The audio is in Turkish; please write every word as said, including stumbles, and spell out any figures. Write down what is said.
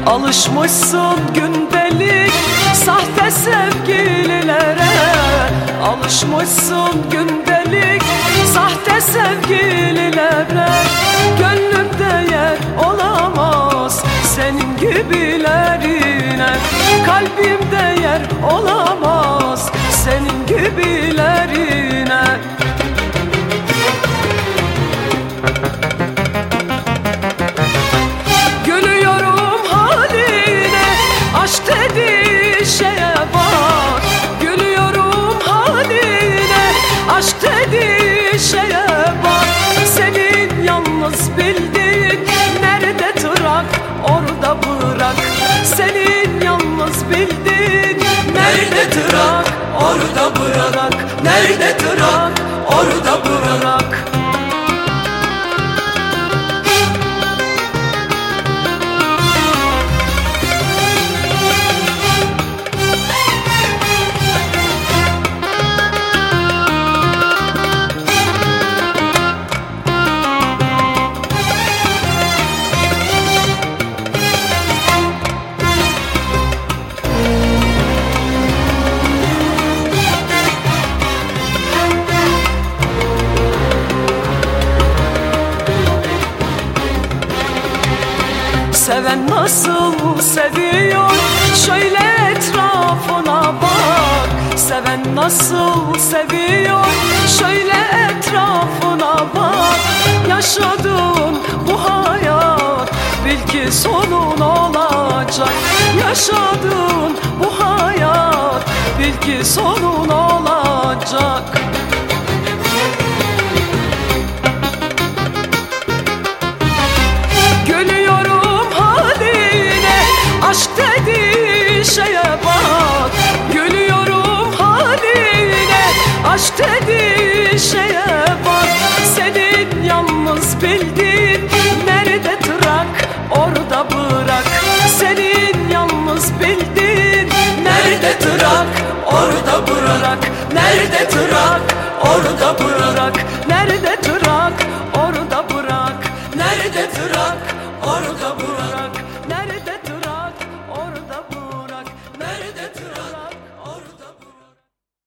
Alışmışsın gündelik sahte sevgililere. Alışmışsın gündelik sahte sevgililere. Gönlümde yer olamaz senin gibilerine. Kalbimde yer olamaz senin gibilerine. Gülüyorum haline, aşk dediği şeye bak. Gülüyorum haline, aşk dediği şeye bak. Senin yalnız bildiğin nerede tırak, orada bırak. Senin yalnız bildiğin nerede tırak, orada bırak. Nerede tırak, orada bırak. Seven nasıl seviyor, şöyle etrafına bak. Seven nasıl seviyor, şöyle etrafına bak. Yaşadığın bu hayat bil ki sonun olacak. Yaşadığın bu hayat bil ki sonun olacak. Aşk dediği şeye bak. Gülüyorum haline, aşk dediği şeye bak. Senin yalnız bildiğin nerede tırak, orada bırak. Senin yalnız bildiğin nerede tırak, orada bırak. Nerede tırak, orada bırak.